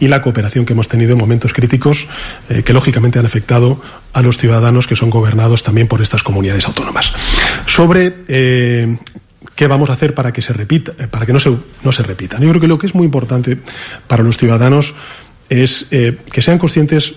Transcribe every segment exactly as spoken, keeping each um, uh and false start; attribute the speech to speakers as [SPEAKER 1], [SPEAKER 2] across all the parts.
[SPEAKER 1] y la cooperación que hemos tenido en momentos críticos eh, que lógicamente han afectado a los ciudadanos que son gobernados también por estas comunidades autónomas. Sobre eh, qué vamos a hacer para que se repita, para que no se, no se repitan. Yo creo que lo que es muy importante para los ciudadanos es eh, que sean conscientes,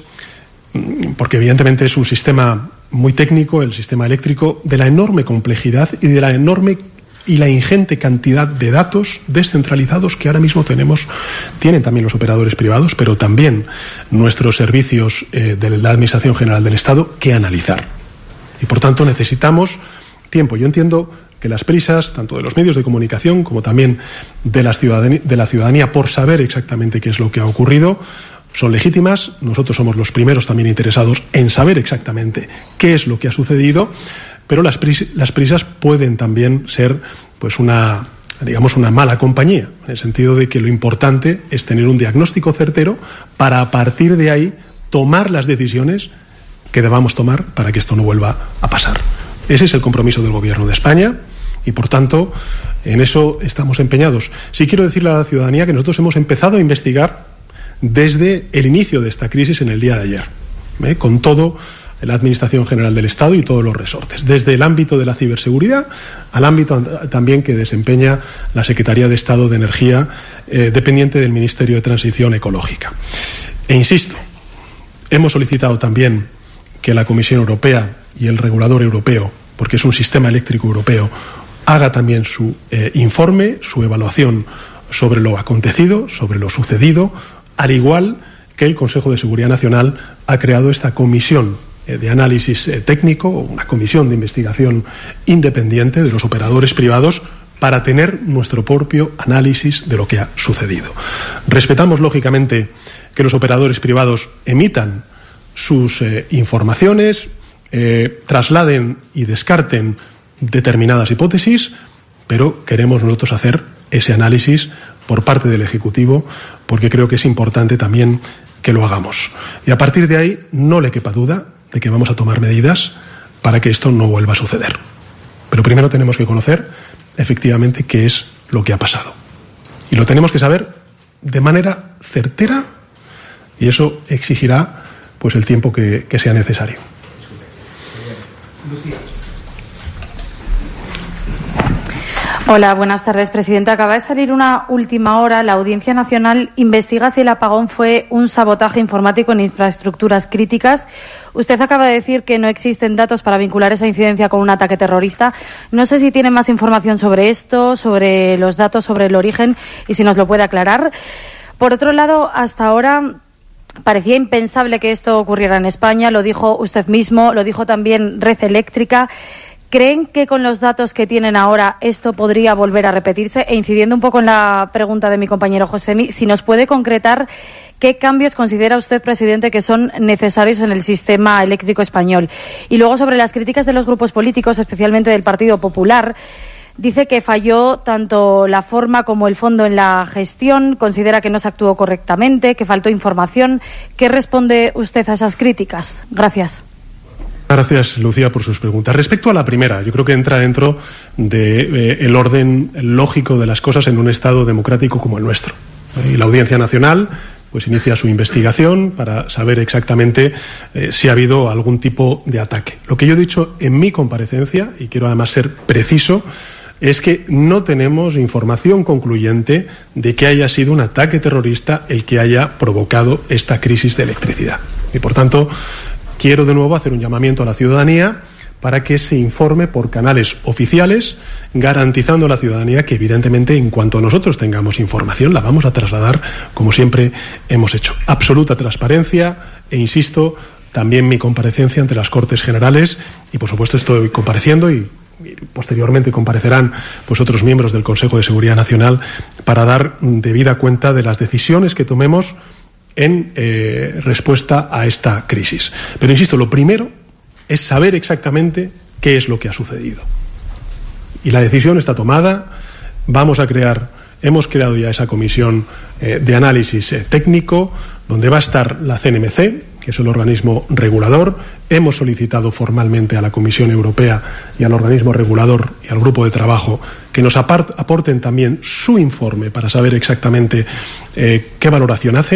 [SPEAKER 1] porque evidentemente es un sistema muy técnico, el sistema eléctrico, de la enorme complejidad y de la enorme y la ingente cantidad de datos descentralizados que ahora mismo tenemos, tienen también los operadores privados, pero también nuestros servicios eh, de la Administración General del Estado que analizar. Y por tanto necesitamos tiempo. Yo entiendo que las prisas, tanto de los medios de comunicación como también de la ciudadanía, de la ciudadanía por saber exactamente qué es lo que ha ocurrido, son legítimas. Nosotros somos los primeros también interesados en saber exactamente qué es lo que ha sucedido, pero las, pris las prisas pueden también ser pues una, digamos, una mala compañía, en el sentido de que lo importante es tener un diagnóstico certero para a partir de ahí tomar las decisiones que debamos tomar para que esto no vuelva a pasar. Ese es el compromiso del Gobierno de España y, por tanto, en eso estamos empeñados. Sí quiero decirle a la ciudadanía que nosotros hemos empezado a investigar desde el inicio de esta crisis en el día de ayer, ¿eh? con todo la Administración General del Estado y todos los resortes, desde el ámbito de la ciberseguridad al ámbito también que desempeña la Secretaría de Estado de Energía, eh, dependiente del Ministerio de Transición Ecológica. E insisto, hemos solicitado también que la Comisión Europea y el regulador europeo, porque es un sistema eléctrico europeo, haga también su eh, informe, su evaluación sobre lo acontecido, sobre lo sucedido, al igual que el Consejo de Seguridad Nacional ha creado esta comisión de análisis eh, técnico, una comisión de investigación independiente de los operadores privados para tener nuestro propio análisis de lo que ha sucedido. Respetamos, lógicamente, que los operadores privados emitan sus eh, informaciones, eh, trasladen y descarten determinadas hipótesis, pero queremos nosotros hacer ese análisis por parte del Ejecutivo, porque creo que es importante también que lo hagamos. Y a partir de ahí no le quepa duda de que vamos a tomar medidas para que esto no vuelva a suceder. Pero primero tenemos que conocer efectivamente qué es lo que ha pasado. Y lo tenemos que saber de manera certera y eso exigirá pues el tiempo que, que sea necesario.
[SPEAKER 2] Hola, buenas tardes, presidenta. Acaba de salir una última hora. La Audiencia Nacional investiga si el apagón fue un sabotaje informático en infraestructuras críticas. Usted acaba de decir que no existen datos para vincular esa incidencia con un ataque terrorista. No sé si tiene más información sobre esto, sobre los datos, sobre el origen y si nos lo puede aclarar. Por otro lado, hasta ahora parecía impensable que esto ocurriera en España. Lo dijo usted mismo, lo dijo también Red Eléctrica. ¿Creen que con los datos que tienen ahora esto podría volver a repetirse? E incidiendo un poco en la pregunta de mi compañero Josemi, si nos puede concretar qué cambios considera usted, presidente, que son necesarios en el sistema eléctrico español. Y luego sobre las críticas de los grupos políticos, especialmente del Partido Popular, dice que falló tanto la forma como el fondo en la gestión, considera que no se actuó correctamente, que faltó información. ¿Qué responde usted a esas críticas? Gracias.
[SPEAKER 1] Gracias, Lucía, por sus preguntas. Respecto a la primera, yo creo que entra dentro del de, eh, orden lógico de las cosas en un Estado democrático como el nuestro. Y la Audiencia Nacional pues inicia su investigación para saber exactamente eh, si ha habido algún tipo de ataque. Lo que yo he dicho en mi comparecencia, y quiero además ser preciso, es que no tenemos información concluyente de que haya sido un ataque terrorista el que haya provocado esta crisis de electricidad. Y por tanto, quiero de nuevo hacer un llamamiento a la ciudadanía para que se informe por canales oficiales, garantizando a la ciudadanía que, evidentemente, en cuanto nosotros tengamos información, la vamos a trasladar como siempre hemos hecho. Absoluta transparencia e, insisto, también mi comparecencia ante las Cortes Generales y, por supuesto, estoy compareciendo y, y posteriormente comparecerán pues, otros miembros del Consejo de Seguridad Nacional para dar debida cuenta de las decisiones que tomemos en eh, respuesta a esta crisis. Pero insisto, lo primero es saber exactamente qué es lo que ha sucedido. Y la decisión está tomada. Vamos a crear, hemos creado ya esa comisión eh, de análisis eh, técnico, donde va a estar la C N M C, que es el organismo regulador. Hemos solicitado formalmente a la Comisión Europea y al organismo regulador y al grupo de trabajo que nos aporten también su informe para saber exactamente eh, qué valoración hace.